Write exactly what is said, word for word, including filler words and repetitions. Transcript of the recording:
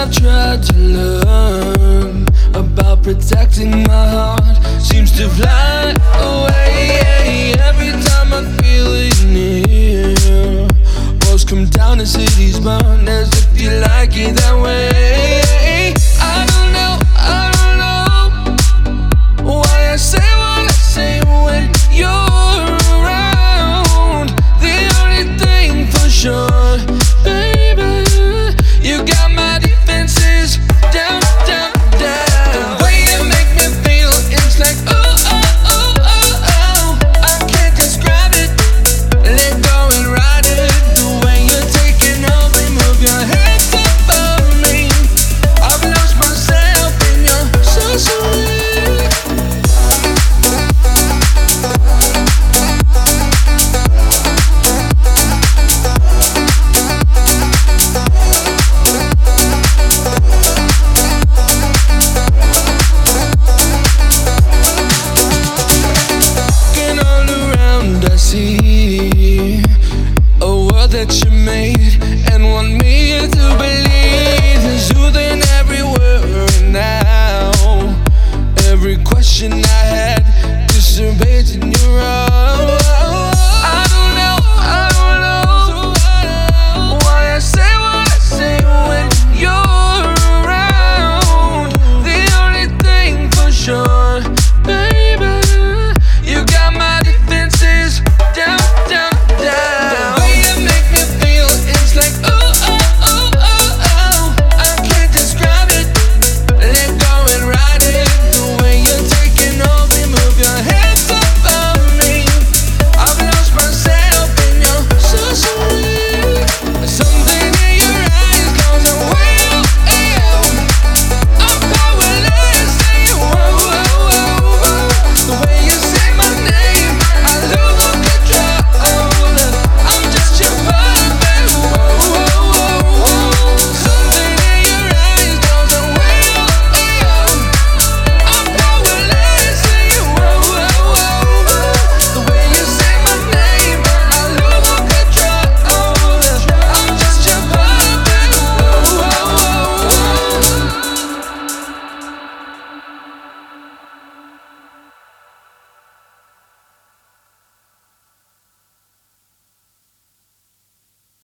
I've tried to learn about protecting my heart seems to fly away every time I feel it near. Walls come down and cities burn as if you like it that way. I don't know, I don't know why I say what I say when you're around. The only thing for sure, baby, you got my defenses down, down, down. The way you make me feel, it's like oh, oh, oh, oh, oh. I can't describe it. Let go and ride it. The way you're taking over, move your hands above me. I've lost myself in your so sweet. See a world that you made and want me to believe is soothing everywhere and now. Every question I